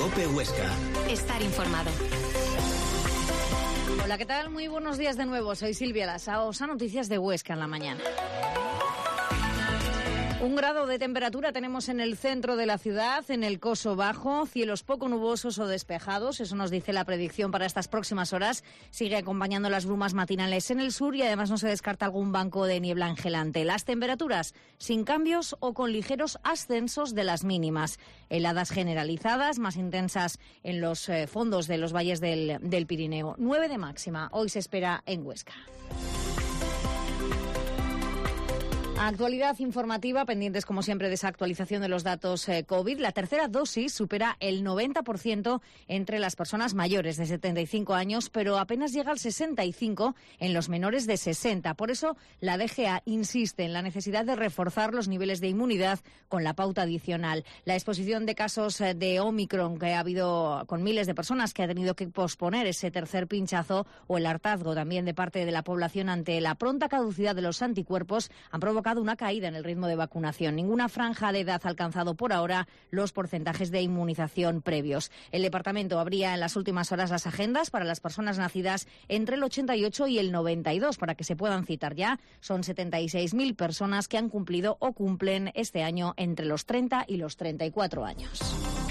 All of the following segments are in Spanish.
COPE Huesca. Estar informado. Hola, ¿qué tal? Muy buenos días de nuevo. Soy Silvia Lasaos, a Noticias de Huesca en la mañana. 1 grado de temperatura tenemos en el centro de la ciudad, en el Coso Bajo, cielos poco nubosos o despejados, eso nos dice la predicción para estas próximas horas. Sigue acompañando las brumas matinales en el sur y además no se descarta algún banco de niebla angelante. Las temperaturas sin cambios o con ligeros ascensos de las mínimas. Heladas generalizadas, más intensas en los fondos de los valles del Pirineo. 9 de máxima, hoy se espera en Huesca. Actualidad informativa, pendientes como siempre de esa actualización de los datos COVID. La tercera dosis supera el 90% entre las personas mayores de 75 años, pero apenas llega al 65% en los menores de 60. Por eso la DGA insiste en la necesidad de reforzar los niveles de inmunidad con la pauta adicional. La exposición de casos de Omicron que ha habido con miles de personas que han tenido que posponer ese tercer pinchazo o el hartazgo también de parte de la población ante la pronta caducidad de los anticuerpos han provocado una caída en el ritmo de vacunación. Ninguna franja de edad ha alcanzado por ahora los porcentajes de inmunización previos. El departamento abría en las últimas horas las agendas para las personas nacidas entre el 88 y el 92 para que se puedan citar ya. Son 76.000 personas que han cumplido o cumplen este año entre los 30 y los 34 años.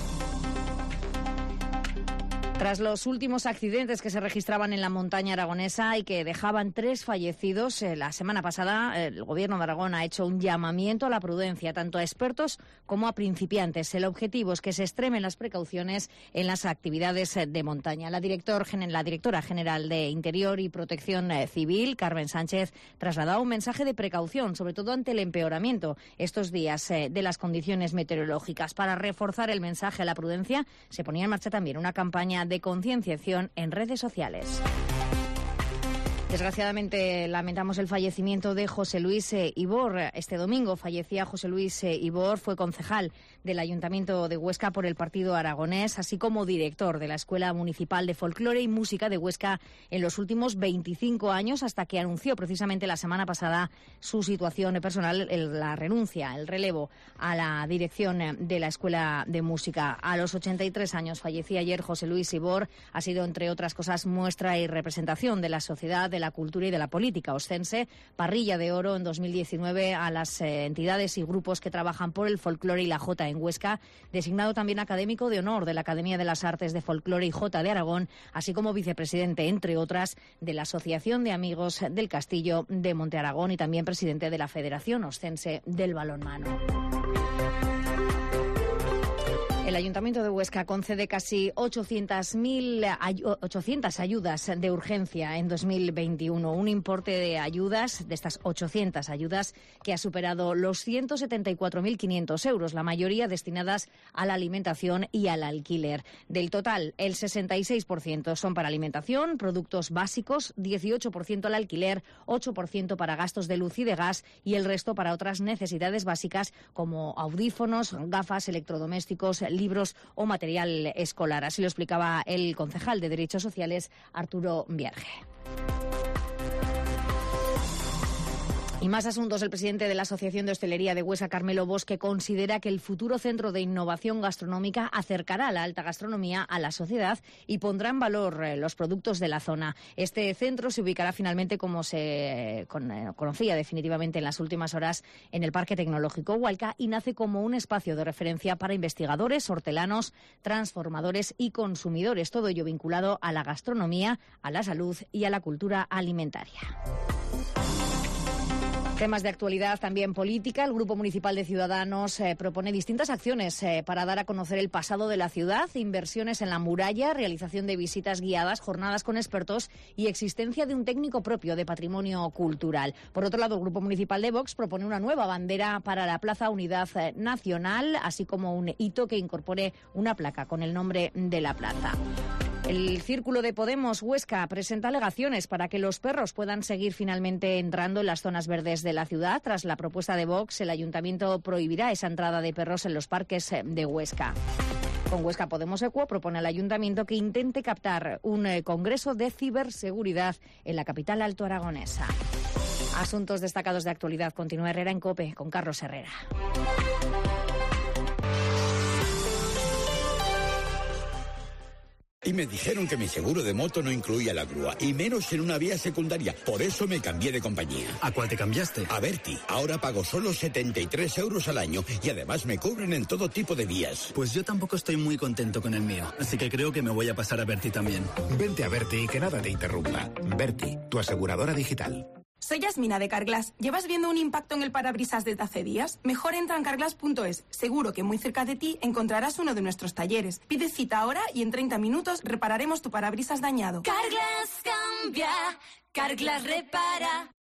Tras los últimos accidentes que se registraban en la montaña aragonesa y que dejaban 3 fallecidos, la semana pasada el Gobierno de Aragón ha hecho un llamamiento a la prudencia, tanto a expertos como a principiantes. El objetivo es que se extremen las precauciones en las actividades de montaña. La directora general de Interior y Protección Civil, Carmen Sánchez, trasladaba un mensaje de precaución, sobre todo ante el empeoramiento estos días de las condiciones meteorológicas. Para reforzar el mensaje a la prudencia, se ponía en marcha también una campaña de concienciación en redes sociales. Desgraciadamente lamentamos el fallecimiento de José Luis Ibor. Este domingo fallecía José Luis Ibor, fue concejal del Ayuntamiento de Huesca por el Partido Aragonés, así como director de la Escuela Municipal de Folclore y Música de Huesca en los últimos 25 años, hasta que anunció precisamente la semana pasada su situación personal, la renuncia, el relevo a la dirección de la Escuela de Música. A los 83 años fallecía ayer José Luis Ibor. Ha sido, entre otras cosas, muestra y representación de la sociedad, de la cultura y de la política ostense. Parrilla de oro en 2019 a las entidades y grupos que trabajan por el folclore y la jota en Huesca. Designado también académico de honor de la Academia de las Artes de Folclore y Jota de Aragón, así como vicepresidente, entre otras, de la Asociación de Amigos del Castillo de Monte Aragón y también presidente de la Federación Ostense del Balonmano. El Ayuntamiento de Huesca concede casi 800 ayudas de urgencia en 2021. Un importe de ayudas, de estas 800 ayudas, que ha superado los 174.500 euros, la mayoría destinadas a la alimentación y al alquiler. Del total, el 66% son para alimentación, productos básicos, 18% al alquiler, 8% para gastos de luz y de gas y el resto para otras necesidades básicas como audífonos, gafas, electrodomésticos, libros o material escolar. Así lo explicaba el concejal de Derechos Sociales, Arturo Vierge. Y más asuntos. El presidente de la Asociación de Hostelería de Huesca, Carmelo Bosque, considera que el futuro centro de innovación gastronómica acercará la alta gastronomía a la sociedad y pondrá en valor los productos de la zona. Este centro se ubicará finalmente, como se conocía definitivamente en las últimas horas, en el Parque Tecnológico Hualca y nace como un espacio de referencia para investigadores, hortelanos, transformadores y consumidores. Todo ello vinculado a la gastronomía, a la salud y a la cultura alimentaria. Temas de actualidad también política. El Grupo Municipal de Ciudadanos propone distintas acciones para dar a conocer el pasado de la ciudad, inversiones en la muralla, realización de visitas guiadas, jornadas con expertos y existencia de un técnico propio de patrimonio cultural. Por otro lado, el Grupo Municipal de Vox propone una nueva bandera para la Plaza Unidad Nacional, así como un hito que incorpore una placa con el nombre de la plaza. El Círculo de Podemos Huesca presenta alegaciones para que los perros puedan seguir finalmente entrando en las zonas verdes de la ciudad. Tras la propuesta de Vox, el Ayuntamiento prohibirá esa entrada de perros en los parques de Huesca. Con Huesca Podemos Equo propone al Ayuntamiento que intente captar un congreso de ciberseguridad en la capital altoaragonesa. Asuntos destacados de actualidad. Continúa Herrera en COPE con Carlos Herrera. y me dijeron que mi seguro de moto no incluía la grúa, y menos en una vía secundaria. Por eso me cambié de compañía. ¿A cuál te cambiaste? A Verti. Ahora pago solo 73 euros al año y además me cubren en todo tipo de vías. Pues yo tampoco estoy muy contento con el mío, así que creo que me voy a pasar a Verti también. Vente a Verti y que nada te interrumpa. Verti, tu aseguradora digital. Soy Yasmina de Carglass. ¿Llevas viendo un impacto en el parabrisas desde hace días? Mejor entra en carglass.es. Seguro que muy cerca de ti encontrarás uno de nuestros talleres. Pide cita ahora y en 30 minutos repararemos tu parabrisas dañado. Carglass cambia, Carglass repara.